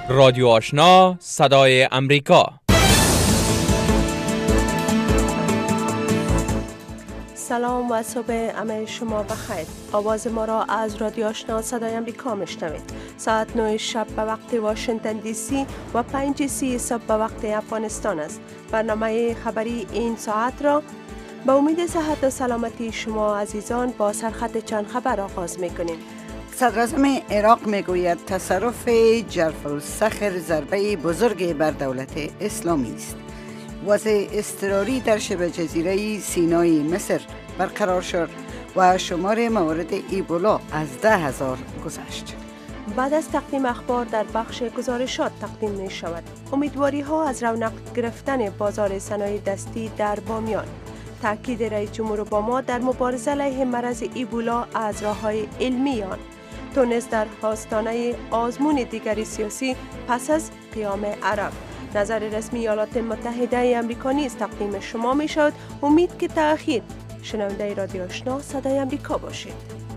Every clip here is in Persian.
رادیو آشنا صدای امریکا. سلام و صبح همه شما بخیر. آواز ما را از رادیو آشنا صدای امریکا میشنوید. ساعت 9 شب به وقت واشنگتن دی سی و 5:30 صبح به وقت افغانستان است. برنامه خبری این ساعت را به امید صحت و سلامتی شما عزیزان با سرخط چند خبر آغاز میکنیم. صدراعظم عراق میگوید تصرف جرف الصخر ضربه بزرگی بر دولت اسلامی است. وضع اضطراری در شبه جزیره سینای مصر برقرار شد و شمار موارد ایبولا از 10,000 گذشت. بعد از تقدیم اخبار در بخش گزارشات تقدیم می شود. امیدواری ها از رونق گرفتن بازار صنایع دستی در بامیان. تاکید رئیس جمهور اوباما در مبارزه علیه مرض ایبولا از راه‌های علمی آن. تونس در آستانه آزمون دیگری سیاسی پس از قیام عرب. نظر رسمی ایالات متحده آمریکا نیز تقدیم شما می شود. امید که تأخیر شنونده رادیو آشنا صدای آمریکا باشید.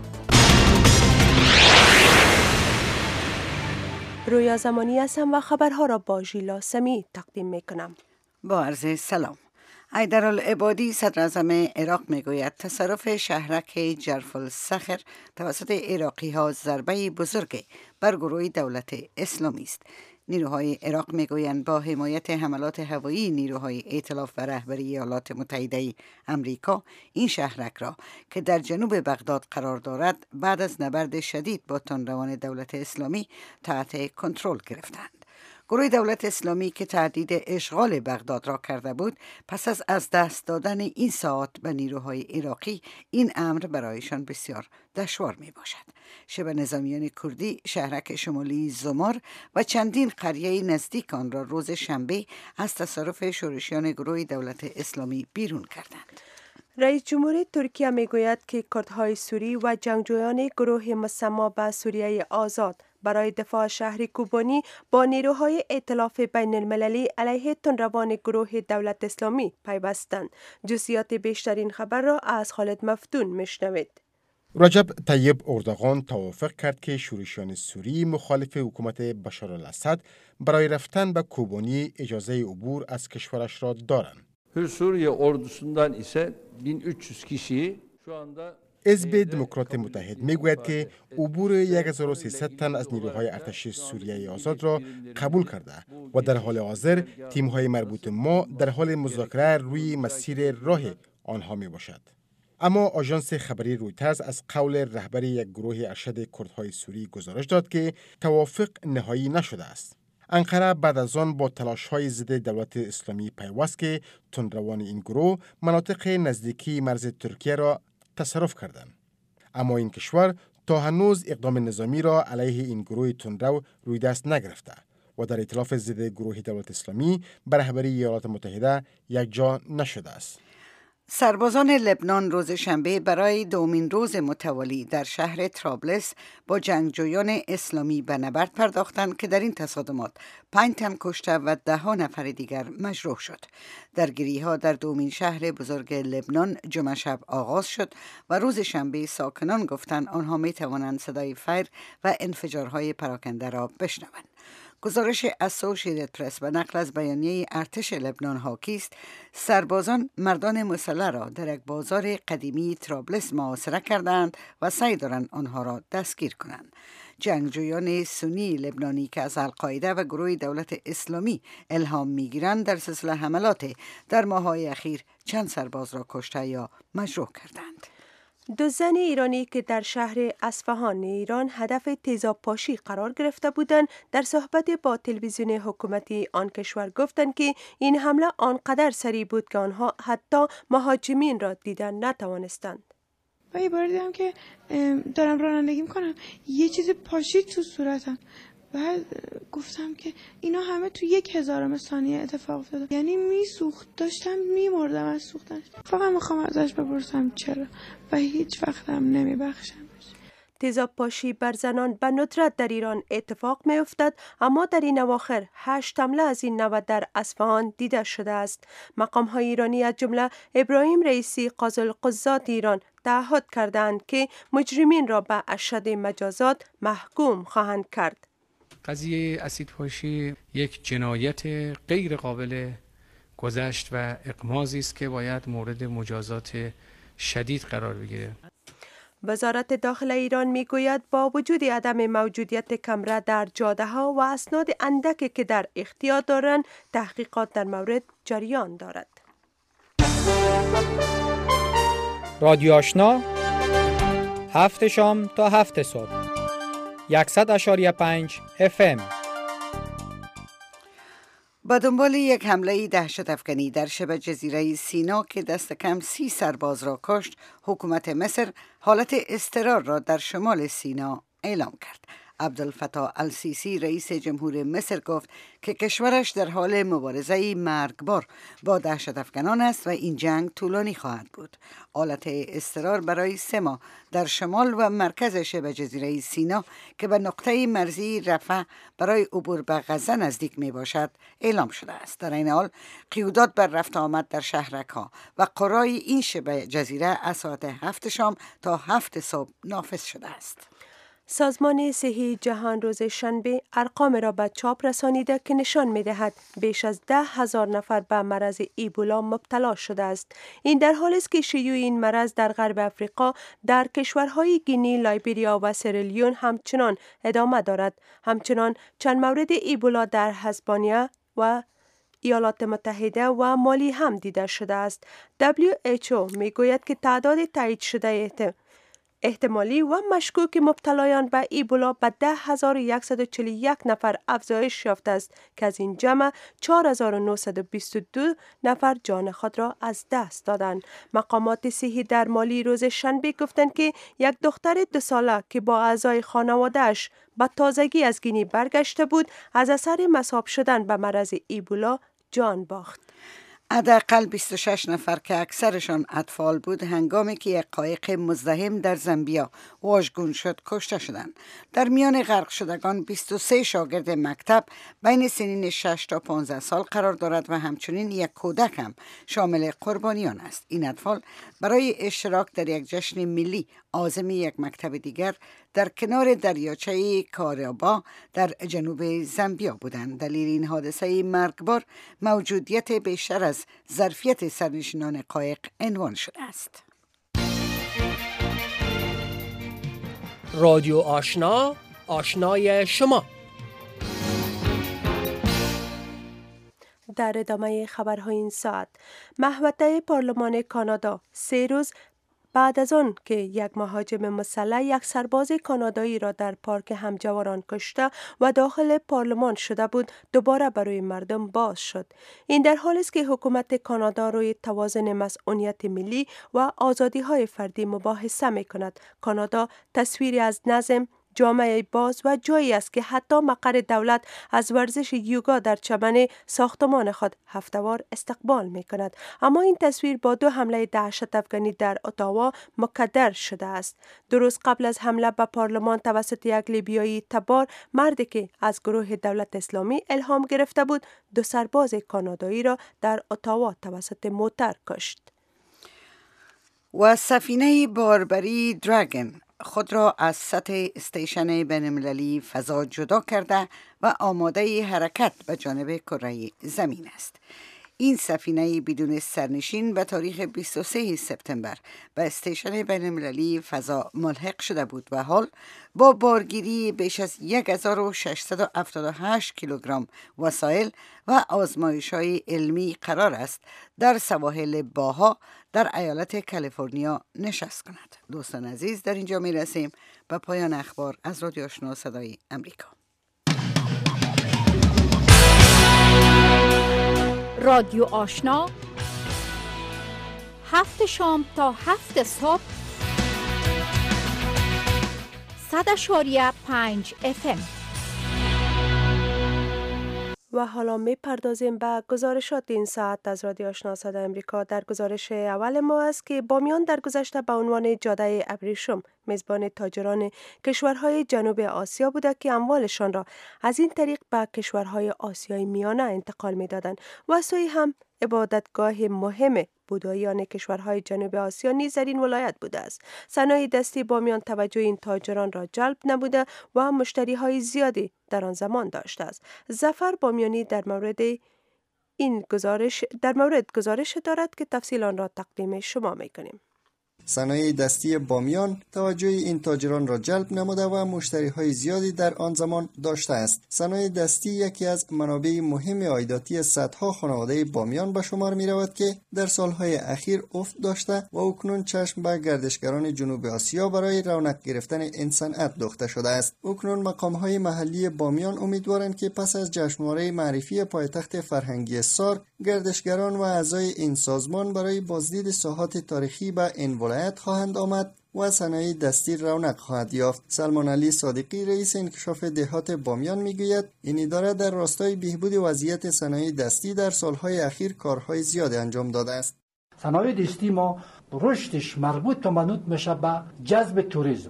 رویا زمانی هستم و خبرها را با ژیلا سمی تقدیم می کنم. با عرض سلام. حیدرالعبادی صدراعظم عراق میگوید تصرف شهرک جرف الصخر توسط عراقی ها ضربه بزرگ بر گروه دولت اسلامی است. نیروهای عراق میگویند با حمایت حملات هوایی نیروهای ائتلاف و رهبری ایالات متحده آمریکا این شهرک را که در جنوب بغداد قرار دارد بعد از نبرد شدید با تندروان دولت اسلامی تحت کنترل گرفتند. گروه دولت اسلامی که تهدید اشغال بغداد را کرده بود پس از دست دادن این ساعات به نیروهای عراقی این امر برایشان بسیار دشوار می باشد. شبه نظامیان کردی شهرک شمالی زمار و چندین قریه نزدیک آن را روز شنبه از تصرف شورشیان گروه دولت اسلامی بیرون کردند. رئیس جمهور ترکیه میگوید که کردهای سوری و جنگجویان گروه مسمى به سوریه آزاد برای دفاع شهر کوبانی با نیروهای ائتلاف بین المللی علیه تندروان گروه دولت اسلامی پیوستند. جزئیات بیشترین خبر را از خالد مفتون میشنوید. رجب طیب اردوغان توافق کرد که شورشیان سوری مخالف حکومت بشار الاسد برای رفتن به کوبانی اجازه عبور از کشورش را دارند. Suriye ordusundan ise 1300 kişiyi şu anda حزب دموکرات متحد میگوید که عبور 1300 تن از نیروهای ارتش سوریه آزاد را قبول کرده و در حال حاضر تیم‌های مربوط ما در حال مذاکره روی مسیر راه آنها می باشد. اما آژانس خبری رویترز از قول رهبر یک گروه ارشد کردهای سوری گزارش داد که توافق نهایی نشده است. انقره بعد از آن با تلاش‌های ضد دولت اسلامی پیوست که تندروان این گروه مناطق نزدیکی مرز ترکیه را تصرف کردند. اما این کشور تا هنوز اقدام نظامی را علیه این گروه تندرو روی دست نگرفته و در ائتلاف ضد گروه دولت اسلامی به رهبری ایالات متحده یکجا نشده است. سربازان لبنان روز شنبه برای دومین روز متوالی در شهر طرابلس با جنگجویان اسلامی به نبرد پرداختند که در این تصادمات 5 تن کشته و 10 نفر دیگر مجروح شد. درگیری‌ها در دومین شهر بزرگ لبنان جمعه شب آغاز شد و روز شنبه ساکنان گفتند آنها می توانند صدای فیر و انفجارهای پراکنده را بشنوند. گزارش اسوشییتد پرس و نقل از بیانیه ارتش لبنان حاکی است سربازان مردان مسلح را در یک بازار قدیمی طرابلس محاصره کردند و سعی دارند آنها را دستگیر کنند. جنگجویان سنی لبنانی که از القاعده و گروه دولت اسلامی الهام میگیرند در سلسله حملات در ماه‌های اخیر چند سرباز را کشته یا مجروح کردند. 2 زن ایرانی که در شهر اصفهان ایران هدف تیزاب‌پاشی قرار گرفته بودند در صحبت با تلویزیون حکومتی آن کشور گفتند که این حمله آنقدر سریع بود که آنها حتی مهاجمین را دیدن نتوانستند. و یه بار دیدم که دارم رانندگی میکنم یه چیز پاشید تو صورتم. بعد گفتم که اینا همه تو 1000 ثانیه اتفاق افتاده. یعنی میسوخت، داشتم میمردم از سوختنش. فقط میخوام ازش بپرسم چرا و هیچ وقتم نمیبخشمش. تیزاب‌پاشی بر زنان به ندرت در ایران اتفاق می افتد، اما در این اواخر 8 حمله از این نوع در اصفهان دیده شده است. مقام‌های ایرانی از جمله ابراهیم رئیسی قاضی القضات ایران تعهد کردند که مجرمین را به اشد مجازات محکوم خواهند کرد. قضیه اسیدپاشی یک جنایت غیر قابل گذشت و اغماضی است که باید مورد مجازات شدید قرار بگیره. وزارت داخل ایران میگوید با وجود عدم موجودیت کمره در جاده ها و اسناد اندکی که در اختیار دارند، تحقیقات در مورد جریان دارد. رادیو آشنا، 7 شام تا 7 صبح، 100.5 FM. با دنبال یک حمله دهشت افکنی در شبه جزیره سینا که دست کم 30 سرباز را کشت، حکومت مصر حالت اضطرار را در شمال سینا اعلام کرد. عبدالفتاح السیسی رئیس جمهور مصر گفت که کشورش در حال مبارزه مرگبار با دهشت افکنان است و این جنگ طولانی خواهد بود. حالت اضطرار برای 3 ماه در شمال و مرکز شبه جزیره سینا که به نقطه مرزی رفح برای عبور به غزه نزدیک می باشد اعلام شده است. در این حال قیودات بر رفت آمد در شهرک ها و قرای این شبه جزیره از ساعت 7 شام تا 7 صبح نافذ شده است. سازمان صحی جهان روز شنبه ارقام را به چاپ رسانیده که نشان می‌دهد بیش از 10,000 نفر به مرض ایبولا مبتلا شده است. این در حالی است که شیوع این مرض در غرب افریقا در کشورهای گینی، لایبریا و سرلیون همچنان ادامه دارد. همچنان چند مورد ایبولا در اسپانیا و ایالات متحده و مالی هم دیده شده است. WHO میگوید که تعداد تایید شده احتمالی و مشکوک مبتلایان به ایبولا به 10,141 نفر افزایش یافته است که از این جمع 4,922 نفر جان خود را از دست دادند. مقامات صحی در مالی روز شنبه گفتند که یک دختر 2 ساله که با اعضای خانواده‌اش به تازگی از گینی برگشته بود، از اثر مصاب شدن به مرض ایبولا جان باخت. حداقل 26 نفر که اکثرشان اطفال بود هنگامی که یک قایق مزدحم در زامبیا واژگون شد کشته شدند. در میان غرق شدگان 23 شاگرد مکتب بین سنین 6 تا 15 سال قرار دارد و همچنین یک کودک هم شامل قربانیان است. این اطفال برای اشتراک در یک جشن ملی عازم یک مکتب دیگر در کنار دریاچه کارابا در جنوب زامبیا بودند. دلیل این حادثه مرگبار موجودیت بیشتر از ظرفیت سرنشینان قایق عنوان شده است. رادیو آشنا، آشنای شما. در ادامه خبرهای این ساعت، محوطه پارلمان کانادا 3 روز بعد از آن که یک مهاجم مسلح یک سرباز کانادایی را در پارک همجواران کشته و داخل پارلمان شده بود، دوباره برای مردم باز شد. این در حالی است که حکومت کانادا روی توازن مسئولیت ملی و آزادی‌های فردی مباحثه می‌کند. کانادا تصویری از نظم، جامعه باز و جایی است که حتی مقر دولت از ورزش یوگا در چمن ساختمان خود هفته‌وار استقبال می کند. اما این تصویر با 2 حمله دهشت افغانی در اتاوا مکدر شده است. 2 روز قبل از حمله به پارلمان توسط یک لیبیایی تبار، مردی که از گروه دولت اسلامی الهام گرفته بود، 2 سرباز کانادایی را در اتاوا توسط موتر کشت. و سفینه باربری دراگن خود را از سطح استیشن بین‌المللی فضا جدا کرده و آماده حرکت به جانب کره زمین است. این سفینه بدون سرنشین به تاریخ 23 سپتامبر به استیشن بین‌المللی فضا ملحق شده بود و حال با بارگیری بیش از 1678 کیلوگرم وسایل و آزمایش‌های علمی قرار است در سواحل باها در ایالت کالیفرنیا نشست کند. دوستان عزیز، در اینجا می رسیم به پایان اخبار از رادیو آشنا صدای امریکا. رادیو آشنا، 7 شام تا 7 صبح، 100.5 FM. و حالا می پردازیم به گزارشات این ساعت از رادیو آشنا صدای امریکا. در گزارش اول ما است که بامیان در گذشته به عنوان جاده ابریشم میزبان تاجران کشورهای جنوب آسیا بوده که اموالشان را از این طریق به کشورهای آسیای میانه انتقال میدادند و سوی هم عبادتگاه مهم بوداییان کشورهای جنوب آسیا نیز در این ولایت بوده است. صنایع دستی بامیان توجه این تاجران را جلب نموده و مشتریهای زیادی در آن زمان داشته است. ظفر بامیانی در مورد گزارش دارد که تفصیل آن را تقدیم شما می‌کنیم. صنایع دستی بامیان توجه این تاجران را جلب نموده و مشتری‌های زیادی در آن زمان داشته است. صنایع دستی یکی از منابع مهم عایداتی صدها خانواده بامیان به شمار می‌رود که در سالهای اخیر افت داشته و اکنون چشم به گردشگران جنوب آسیا برای رونق گرفتن این صنعت دوخته شده است. اکنون مقام‌های محلی بامیان امیدوارند که پس از جشنواره معرفی پایتخت فرهنگی سارک، گردشگران و اعضای این سازمان برای بازدید ساحات تاریخی به این ولایت خواهند آمد و صنایع دستی رونق خواهد یافت. سلمان علی صادقی رئیس انکشاف دهات بامیان میگوید این اداره در راستای بهبود وضعیت صنایع دستی در سالهای اخیر کارهای زیاد انجام داده است. صنایع دستی ما رشدش مربوط و منوط میشه به جذب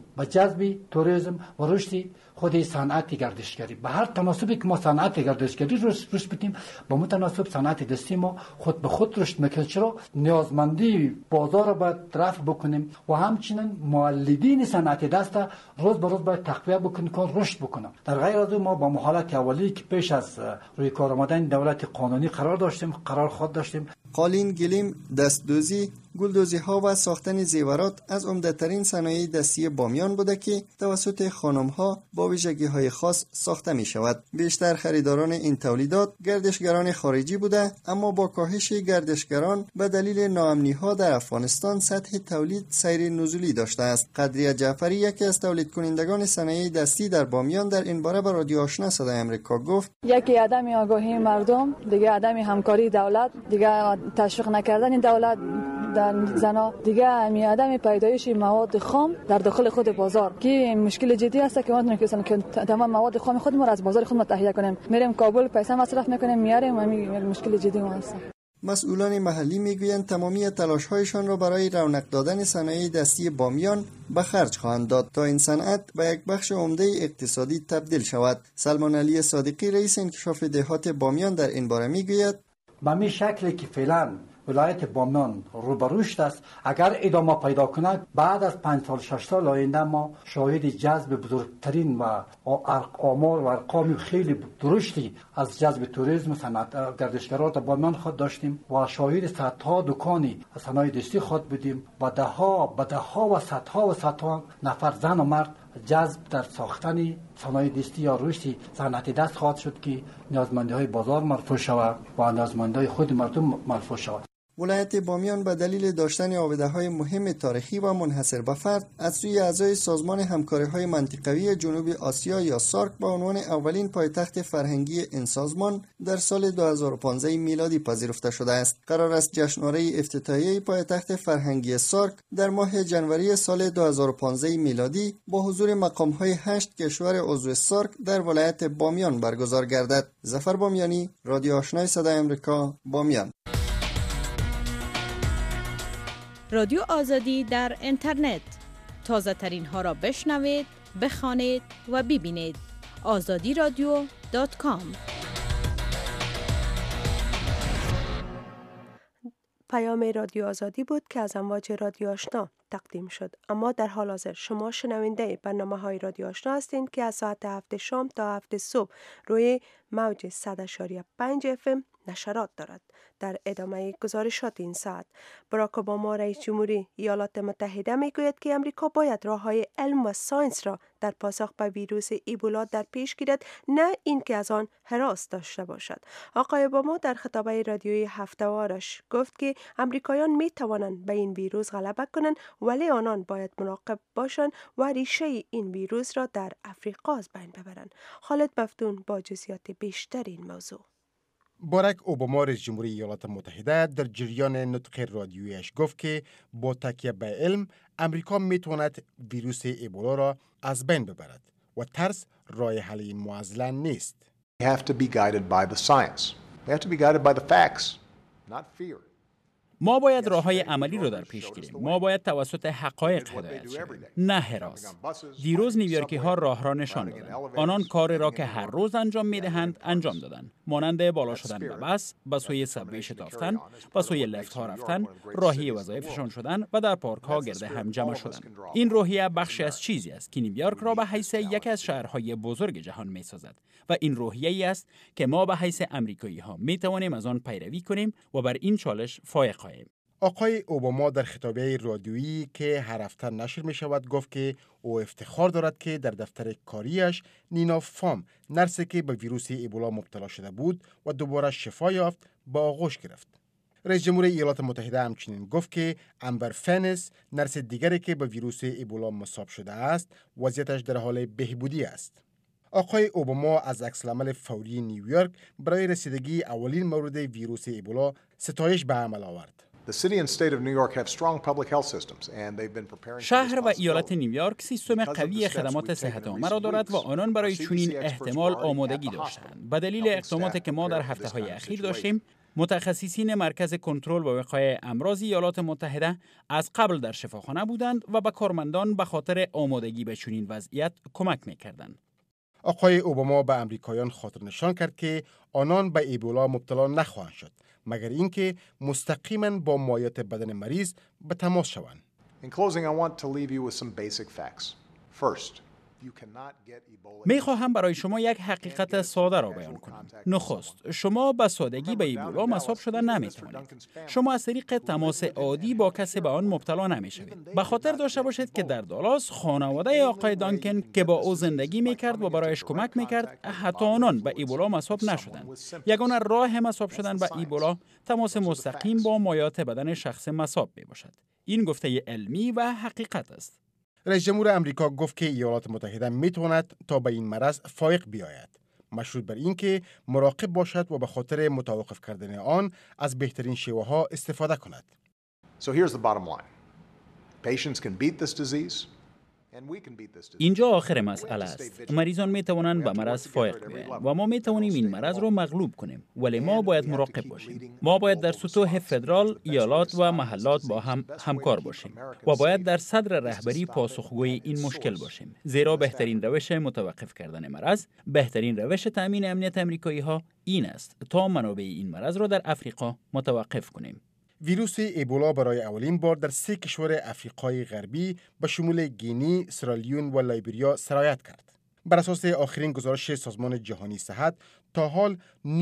توریسم و رشد خود صنعت گردشگری. به هر تناسبی که ما صنعت گردشگری رشد بدیم، با متناسب صنعت دستی ما خود به خود رشد میکنه. چرا؟ نیازمندی بازار را باید رفع بکنیم و همچنین مولدین صنعت دست روز به روز باید تقویت بکنیم که رشد بکنن. در غیر از ما با حالت اولی که پیش از روی کار آمدن دولت قانونی قرار داشتیم قالین، گلیم، دستدوزی، گلدوزی ها و ساختن زیورات از عمده‌ترین صنایع دستی بامیان بوده که توسط خانم ها با ویژگی های خاص ساخته می شود. بیشتر خریداران این تولیدات گردشگران خارجی بوده، اما با کاهش گردشگران به دلیل ناامنی ها در افغانستان سطح تولید سیر نزولی داشته است. قدریه جعفری یکی از تولید کنندگان صنایع دستی در بامیان در این باره به رادیو آشنا صدای آمریکا گفت: یکی عدم آگاهی مردم، دیگه عدم همکاری دولت، دیگه تشویق نکردن دولت در زنا، دیگه عدم پیدایش مواد خام در داخل خود بازار که مشکل جدی است که ما نمی‌تونیم که تمام مواد خام خود ما از بازار خود تهیه کنیم. میریم کابل پیسه مصرف میکنیم میاریم و مشکل جدی ما هست. مسئولان محلی میگویند تمامی تلاش‌هایشان را برای رونق دادن صنایع دستی بامیان به خرج خواهند داد تا این صنعت به یک بخش عمده اقتصادی تبدیل شود. سلمان علی صادقی رئیس انکشاف دهات بامیان در این باره میگوید: به می شکلی که فعلا ولایت بامیان رو به رشد است، اگر ادامه پیدا کنه بعد از 5 سال 6 سال آینده ما شاهد جذب بزرگترین و آمار و ارقام خیلی درشتی از جذب توریسم صنعت گردشگران بامیان خود داشتیم و شاهد صدها دکانی صنایع دستی خود بودیم و ده ها و صدها نفر زن و مرد جذب در ساختن صنایع دستی یا رشد صنعت دست خواهد شد که نیازمندی‌های بازار مرفوع شود و نیازمندی‌های خود مردم مرفوع شود. ولایت بامیان به دلیل داشتن آبده‌های مهم تاریخی و منحصر به فرد از سوی اعضای سازمان همکاری‌های منطقوی جنوب آسیا یا سارک به عنوان اولین پایتخت فرهنگی این سازمان در سال 2015 میلادی پذیرفته شده است. قرار است جشنواره افتتاحیه پایتخت فرهنگی سارک در ماه ژانویه سال 2015 میلادی با حضور مقام‌های 8 کشور عضو سارک در ولایت بامیان برگزار گردد. ظفر بامیانی، رادیو آشنای صدای آمریکا، بامیان. رادیو آزادی در اینترنت، تازه ترین ها را بشنوید، بخوانید و ببینید. azadiradio.com. پیام رادیو آزادی بود که از امواج رادیو آشنا تقدیم شد. اما در حال حاضر شما شنونده برنامه‌های رادیو آشنا هستید که از ساعت 7 شام تا 7 صبح روی موج 100.5 FM نشرات دارد. در ادامه گزارشات این ساعت، باراک اوباما رئیس جمهوری ایالات متحده میگوید که امریکا باید راه‌های علم و ساینس را در پاسخ به ویروس ایبولا در پیش گیرد، نه اینکه از آن هراس داشته باشد. آقای اوباما در خطابه رادیویی هفته‌وارش گفت که امریکایان می توانند به این ویروس غلبه کنند، ولی آنان باید مراقب باشند و ریشه این ویروس را در افریقا از بین ببرند. خالد مفتون با جزئیات بیشتر این موضوع. باراک اوباما رئیس جمهوری ایالات متحده در جریان نطق رادیویش گفت که با تکیه به علم امریکا میتواند ویروس ایبولا را از بین ببرد و ترس راه حل معضل نیست. We have to be guided by the science. We have to be guided by the facts, not fear. ما باید راه‌های عملی رو در پیش گیریم. ما باید توسط حقایق هدایت شویم، نه هراس. دیروز نیویورکی‌ها راه را نشان دادند. آنان کاری را که هر روز انجام می‌دهند انجام دادند. مانند بالا شدن به بس، به سوی سبوی شتافتن، به سوی لفت‌ها رفتن، راهی وظایفشان شدن و در پارک‌ها گرد هم جمع شدن. این روحیه بخشی از چیزی است که نیویورک را به حیث یکی از شهرهای بزرگ جهان می‌سازد و این روحیه‌ای است که ما به حیث آمریکایی‌ها می‌توانیم از آن پیروی کنیم و بر این چالش فائق خواهیم. آقای اوباما در خطابه رادیویی که هر هفته نشر می شود گفت که او افتخار دارد که در دفتر کاریش نینا فام، نرسی که به ویروس ایبولا مبتلا شده بود و دوباره شفا یافت، با آغوش گرفت. رئیس جمهور ایالات متحده همچنین گفت که امبر فنس، نرس دیگری که به ویروس ایبولا مصاب شده است، وضعیتش در حال بهبودی است. آقای اوباما از عکس‌العمل فوری نیویورک برای رسیدگی اولین مورد ویروس ایبولا ستایش به عمل آورد. شهر و ایالت نیویورک سیستم قوی خدمات صحت عامه را دارد و آنان برای چنین احتمال آمادگی داشتند. به دلیل اقداماتی که ما در هفته‌های اخیر داشتیم، متخصصین مرکز کنترل و وقایع امراض ایالات متحده از قبل در شفاخانه بودند و به کارمندان به خاطر آمادگی به چنین وضعیت کمک می‌کردند. آقای اوباما به امریکایان خاطر نشان کرد که آنان به ایبولا مبتلا نخواهند شد مگر اینکه مستقیما با مایعات بدن مریض به تماس شوند. میخواهم برای شما یک حقیقت ساده را بیان کنم. نخست، شما به سادگی به ایبولا مصاب شده نمیتوانید. شما از طریق تماس عادی با کسی به آن مبتلا نمیشوید. به خاطر داشته باشید که در دالاس خانواده آقای دانکن که با او زندگی میکرد و برایش کمک میکرد، حتی آنان به ایبولا مصاب نشدند. یگانه راه مصاب شدن به ایبولا تماس مستقیم با مایعات بدن شخص مصاب میباشد. این گفته علمی و حقیقت است. رئیس جمهور امریکا گفت که ایالات متحده میتواند تا به این مرض فائق بیاید، مشروط بر اینکه مراقب باشد و به خاطر متوقف کردن آن از بهترین شیوه ها استفاده کند. اینجا آخر مسئله است. مریضان می توانند به مرض فائق بیایند و ما می توانیم این مرض را مغلوب کنیم، ولی ما باید مراقب باشیم. ما باید در سطوح فدرال، ایالات و محلات با هم همکار باشیم و باید در صدر رهبری پاسخگوی این مشکل باشیم، زیرا بهترین روش متوقف کردن مرض، بهترین روش تامین امنیت آمریکایی ها این است تا منابع این مرض را در افریقا متوقف کنیم. ویروس ایبولا برای اولین بار در 3 کشور افریقای غربی به شمول گینی، سرالیون و لایبریا سرایت کرد. بر اساس آخرین گزارش سازمان جهانی صحت، تا حال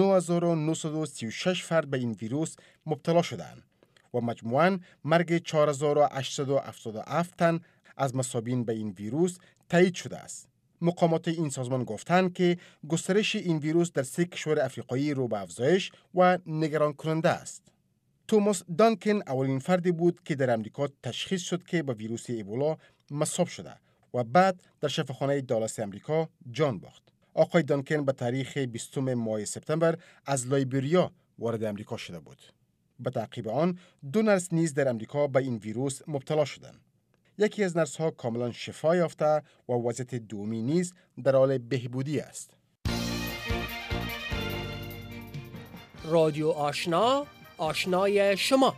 9936 فرد به این ویروس مبتلا شدند و مجموعاً مرگ 4877 تن از مصابین به این ویروس تایید شده است. مقامات این سازمان گفتند که گسترش این ویروس در 3 کشور افریقایی رو به افزایش و نگران کننده است. توماس دانکن اولین فردی بود که در امریکا تشخیص شد که با ویروس ایبولا مصاب شده و بعد در شفاخانه دالاس امریکا جان باخت. آقای دانکن به تاریخ 20 ماه سپتامبر از لایبریا وارد امریکا شده بود. به تعقیب آن 2 نرس نیز در امریکا به این ویروس مبتلا شدند. یکی از نرس‌ها کاملا شفا یافته و وضعیت دومی نیز در حال بهبودی است. رادیو آشنا، آشنای شما.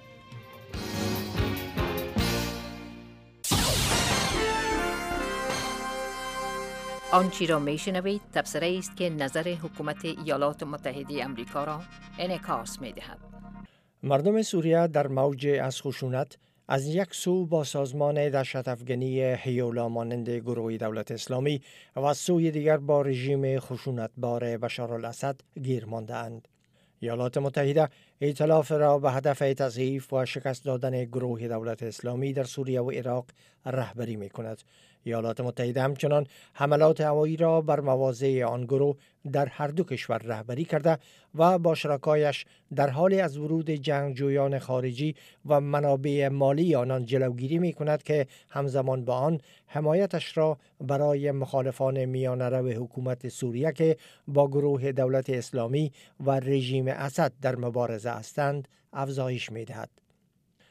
آنچه را میشنوید تبصره است که نظر حکومت ایالات متحده آمریکا را انعکاس می‌دهد. مردم سوریه در موج از خشونت از یک سو با سازمان دهشت‌افکنی هیولا مانند گروه دولت اسلامی و از سوی دیگر با رژیم خشونتبار بشارالاسد گیر مانده‌اند. ایالات متحده ائتلاف را به هدف تضعیف و شکست دادن گروه دولت اسلامی در سوریه و عراق رهبری می‌کند. ایالات متحده همچنان حملات هوایی را بر مواضع آن گروه در هر دو کشور رهبری کرده و با شرکایش در حال از ورود جنگجویان خارجی و منابع مالی آنان جلوگیری می‌کند که همزمان با آن حمایتش را برای مخالفان میانه‌رو حکومت سوریه که با گروه دولت اسلامی و رژیم اسد در مبارزه هستند افزایش می‌دهد.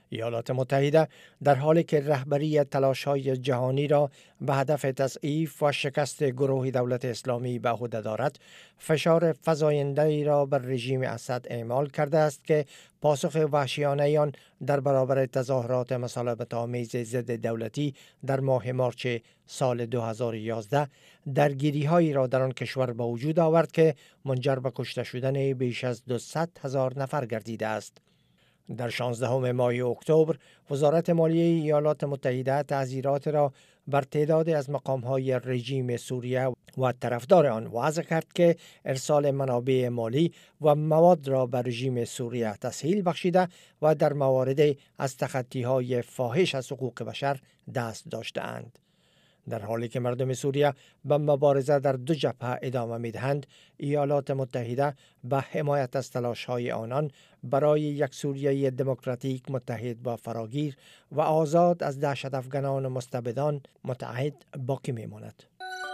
ایالات متحده در حالی که رهبری تلاش‌های جهانی را به هدف تضعیف و شکست گروه دولت اسلامی به عهده دارد، فشار فزاینده‌ای را بر رژیم اسد اعمال کرده است که پاسخ وحشیانه آن در برابر تظاهرات مصالحت‌آمیز ضد دولتی در ماه مارچ سال 2011 درگیری‌هایی را در آن کشور به وجود آورد که منجر به کشته شدن بیش از 200,000 نفر گردیده است. در 16 ماه اکتبر وزارت مالیه ایالات متحده تعزیرات را بر تعدادی از مقام‌های رژیم سوریه و طرفدار آن وضع کرد که ارسال منابع مالی و مواد را به رژیم سوریه تسهیل بخشیده و در مواردی از تخطی‌های فاحش از حقوق بشر دست داشته‌اند. در حالی که مردم سوریه به مبارزه در دو جبهه ادامه می‌دهند، ایالات متحده به حمایت از تلاش‌های آنان برای یک سوریه دموکراتیک متحد با فراگیر و آزاد از دهشت افغانان و مستبدان متعهد باقی می‌ماند.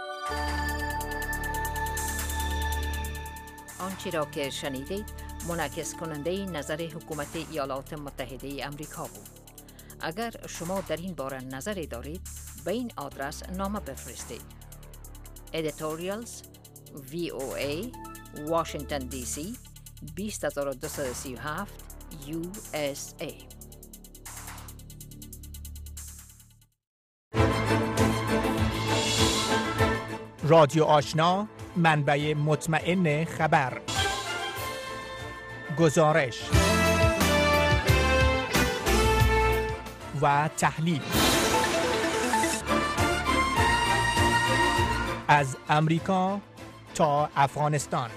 آنچه را که شنیدید منعکس کننده نظر حکومت ایالات متحده آمریکا بود. اگر شما در این باره نظری دارید، به این آدرس نامه بفرستید. Editorials VOA Washington DC 20237 USA. رادیو آشنا، منبع مطمئن خبر. گزارش و تحلیل از امریکا تا افغانستان.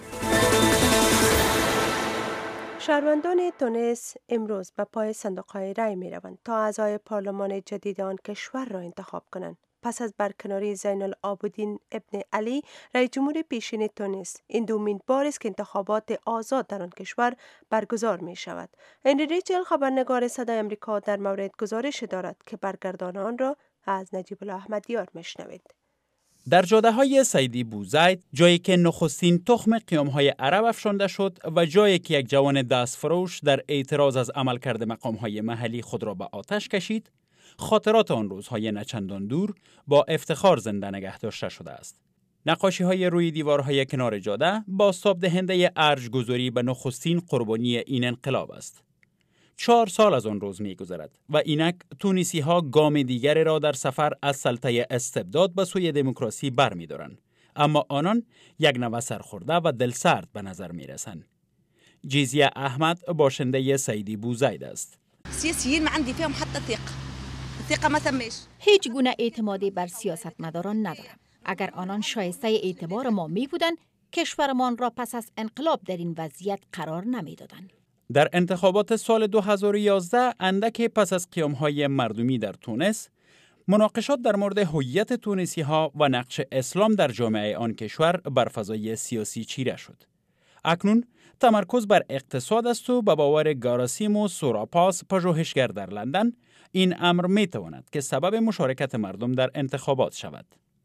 شهروندان تونس امروز به پای صندوق‌های رای می‌روند تا اعضای پارلمان جدید آن کشور را انتخاب کنند. پس از برکناری زین العابدین ابن علی رئیس جمهور پیشین تونس، این دومین بار است که انتخابات آزاد در آن کشور برگزار می شود. هنری ریچل خبرنگار صدای امریکا در مورد گزارش دارد که برگردان آن را از نجیب الله احمدیار میشنوید. در جاده‌های سیدی بوزید، جایی که نخستین تخم قیام‌های عرب افشانده شد و جایی که یک جوان دستفروش در اعتراض از عملکرد مقام‌های محلی خود را به آتش کشید، خاطرات آن روزهای نچندان دور با افتخار زنده نگه داشته شده است. نقاشی‌های روی دیوارهای کنار جاده بازتاب دهنده ارج‌گذاری به نخستین قربانی این انقلاب است. 4 سال از آن روز می‌گذرد و اینک تونسی‌ها گام دیگری را در سفر از سلطه استبداد به سوی دموکراسی برمی‌دارند، اما آنان یک نوه سرخورده و دلسرد به نظر می‌رسند. جیزیه احمد باشنده سیدی بوزید است. سیاسیین ما عندي فيهم حتی ثقه ما تمش. هیچ گونه اعتمادی بر سیاستمداران ندارم. اگر آنان شایسته اعتبار ما می‌بودند، کشورمان را پس از انقلاب در این وضعیت قرار نمی‌دادند. در انتخابات سال 2011 اندک پس از قیام‌های مردمی در تونس، مناقشات در مورد هویت تونسی‌ها و نقش اسلام در جامعه آن کشور بر فضای سیاسی چیره شد. اکنون تمرکز بر اقتصاد است و به باور گاراسیم و سوراپاس پژوهشگر در لندن، این امر می‌تواند که سبب مشارکت مردم در انتخابات شود.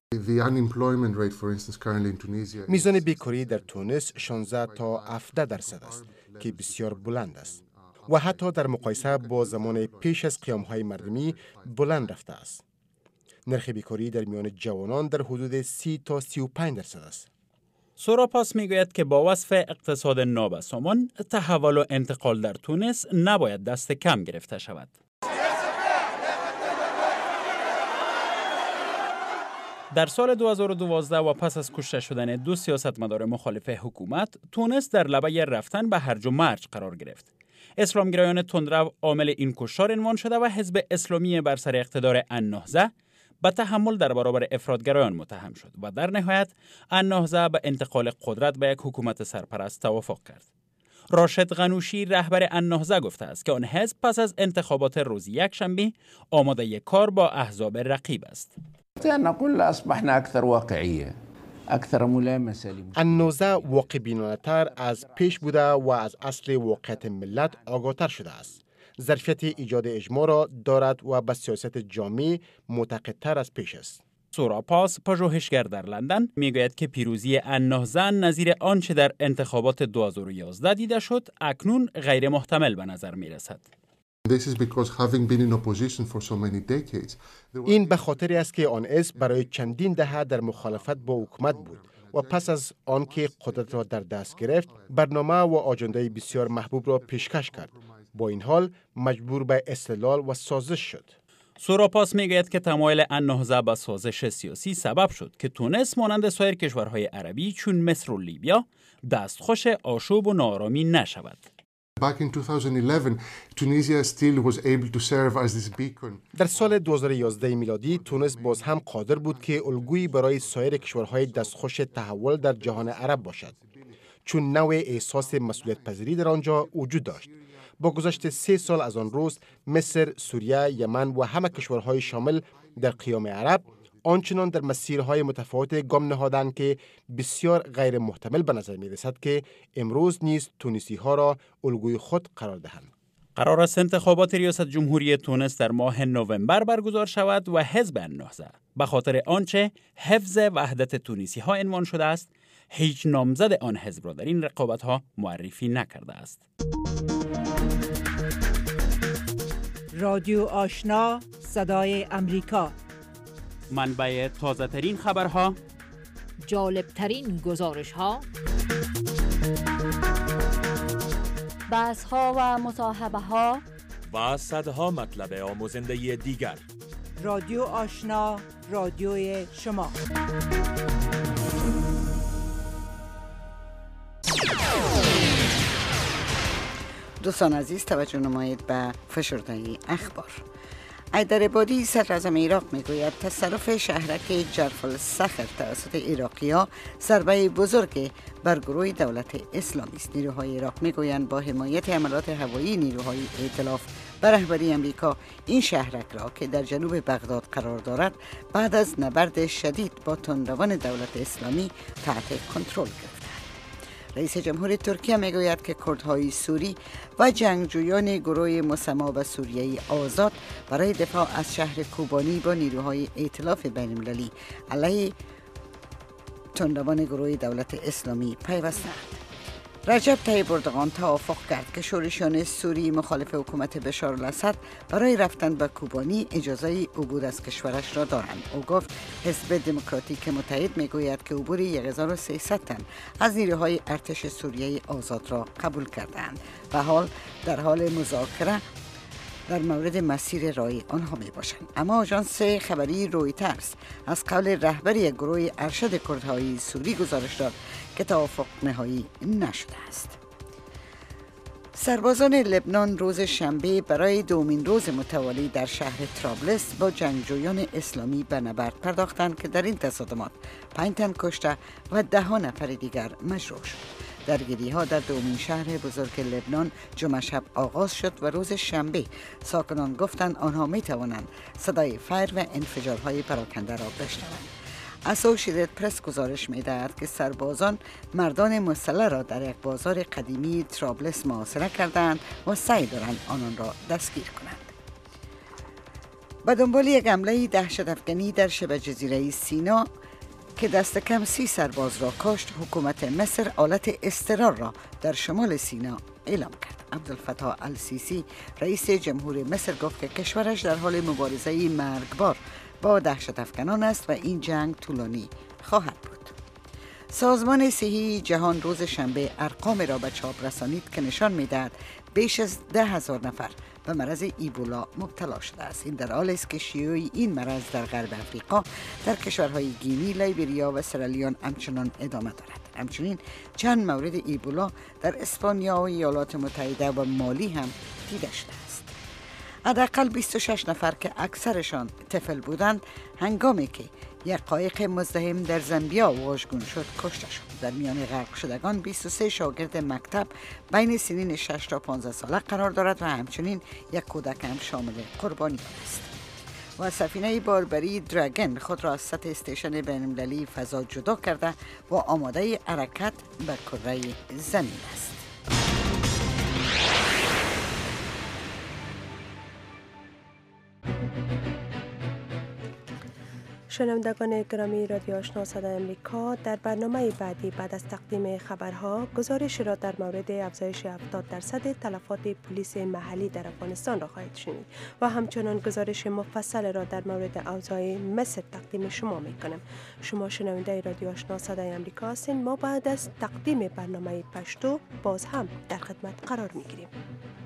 میزان بیکاری در تونس 16 تا 17% است که بسیار بلند است و حتی در مقایسه با زمان پیش از قیام‌های مردمی بلند رفته است. نرخ بیکاری در میان جوانان در حدود 30 تا 35% است. سوراپاس میگوید که با وصف اقتصاد نابسامان، تحول و انتقال در تونس نباید دست کم گرفته شود. در سال 2012 و پس از کشته شدن 2 سیاستمدار مخالف حکومت، تونس در لبه رفتن به هرج و مرج قرار گرفت. اسلامگرایان تندرو عامل این کشتار عنوان شده و حزب اسلامی بر سر اقتدار النهضه به تحمل در برابر افراطگرایان متهم شد و در نهایت النهضه به انتقال قدرت به یک حکومت سرپرست توافق کرد. راشد غنوشی رهبر النهضه گفته است که آن حزب پس از انتخابات روز یکشنبه آماده کار با احزاب رقیب است. نقول اصبحنا اكثر واقعيه اكثر ملامسه. النهضه واقع بینانه‌تر از پیش بوده و از اصل واقعیت ملت آگاه‌تر شده است. ظرفیت ایجاد اجماع را دارد و به سیاست جامع معتقدتر از پیش است. سوراپاس پژوهشگر در لندن میگوید که پیروزی النهضه نظیر آنچه در انتخابات 2011 دیده شد اکنون غیر محتمل به نظر میرسد. این به خاطر است که آن حزب برای چندین دهه در مخالفت با حکومت بود و پس از آنکه قدرت را در دست گرفت برنامه و آجنده بسیار محبوب را پیشکش کرد. با این حال مجبور به استدلال و سازش شد. سوراپاس میگوید که تمایل النهضه به سازش سیاسی سبب شد که تونس مانند سایر کشورهای عربی چون مصر و لیبیا دستخوش آشوب و ناآرامی نشود. در سال 2011 میلادی تونس باز هم قادر بود که الگویی برای سایر کشورهای دستخوش تحول در جهان عرب باشد، چون نوع احساس مسئولیت پذیری در آنجا وجود داشت. با گذشت 3 سال از آن روز مصر، سوریه، یمن و همه کشورهای شامل در قیام عرب آنچنان در مسیرهای متفاوت گام نهادند که بسیار غیر محتمل به نظر می رسد که امروز نیز تونسی ها را الگوی خود قرار دهند. قرار است انتخابات ریاست جمهوری تونس در ماه نوامبر برگزار شود و حزب النهضه به خاطر آنچه حفظ وحدت تونسی ها عنوان شده است، هیچ نامزد آن حزب را در این رقابت ها معرفی نکرده است. رادیو آشنا، صدای امریکا، منبع تازه ترین خبرها، جالب ترین گزارش ها، بحث ها و مصاحبه ها و صدها مطلب آموزنده دیگر. رادیو آشنا، رادیوی شما. دوستان عزیز، توجه نمایید به فشرده اخبار. حیدرعبادی صدراعظم عراق میگوید تصرف شهرک جرف الصخر توسط عراقی‌ها ضربه بزرگ بر گروه دولت اسلامی است. نیروهای عراق میگویند با حمایت حملات هوایی نیروهای ائتلاف به رهبری امریکا این شهرک را که در جنوب بغداد قرار دارد بعد از نبرد شدید با تندروان دولت اسلامی تحت کنترل گرفت. رئیس جمهور ترکیه میگوید که کردهای سوری و جنگجویان گروه مسما به سوریه آزاد برای دفاع از شهر کوبانی با نیروهای ائتلاف بین‌المللی علیه تندروان گروه دولت اسلامی پیوستند. رجب طیب اردوغان توافق کرد که شورشیان سوری مخالف حکومت بشار الاسد برای رفتن به کوبانی اجازه عبور از کشورش را دارند. او گفت حزب دموکراتیک متحد میگوید که عبور 1300 تن از نیروهای ارتش سوریه آزاد را قبول کردند و در حال مذاکره در مورد مسیر رای آنها می باشند. اما آژانس خبری رویترز از قول رهبری گروه ارشد کردهای سوری گزارش داد که توافق نهایی نشده است. سربازان لبنان روز شنبه برای دومین روز متوالی در شهر طرابلس با جنگجویان اسلامی به نبرد پرداختند که در این تصادمات 5 تن کشته و 10 نفر دیگر مجروح شد. درگیری ها در دومین شهر بزرگ لبنان جمعه شب آغاز شد و روز شنبه ساکنان گفتند آنها می توانند صدای فایر و انفجارهای پراکنده را بشنوند. اسوشییتد پرس گزارش می دهد که سربازان مردان مسلح را در یک بازار قدیمی طرابلس محاصره کردند و سعی دارند آنان را دستگیر کنند. به دنبال یک حمله دهشت‌افکنی در شبه جزیره سینا که دست کم 30 سرباز را کشت، حکومت مصر آلت اضطرار را در شمال سینا اعلام کرد. عبدالفتاح السیسی رئیس جمهور مصر گفت که کشورش در حال مبارزه مرگبار با دهشت‌افکنان است و این جنگ طولانی خواهد بود. سازمان صحی جهان روز شنبه ارقام را به چاپ رسانید که نشان می‌دهد بیش از 10,000 نفر به مرض ایبولا مبتلا شده است. این در حالی است که شیوع این مرض در غرب افریقا در کشورهای گینی، لیبریا و سرالیون همچنان ادامه دارد. همچنین چند مورد ایبولا در اسپانیا و ایالات متحده و مالی هم دیده شده است. حداقل 26 نفر که اکثرشان طفل بودند هنگامی که یک قایق مزدحم در زامبیا واژگون شد کشته شد. در میان غرق شدگان 23 شاگرد مکتب بین سنین 6 تا 15 ساله قرار دارد و همچنین یک کودک هم شامل قربانیان است. و سفینه باربری دراگن خود را از سطح استیشن بین‌المللی فضا جدا کرده و آماده حرکت به کره زمین است. شنوندگان گرامی رادیو آشنا صدای امریکا، در برنامه بعدی بعد از تقدیم خبرها گزارش را در مورد افزایش 70% تلفات پلیس محلی در افغانستان را خواهید شنید و همچنان گزارش مفصل را در مورد اوضاع مصر تقدیم شما میکنم. شما شنونده رادیو آشنا صدای امریکا هستین. ما بعد از تقدیم برنامه پشتو باز هم در خدمت قرار میگیریم.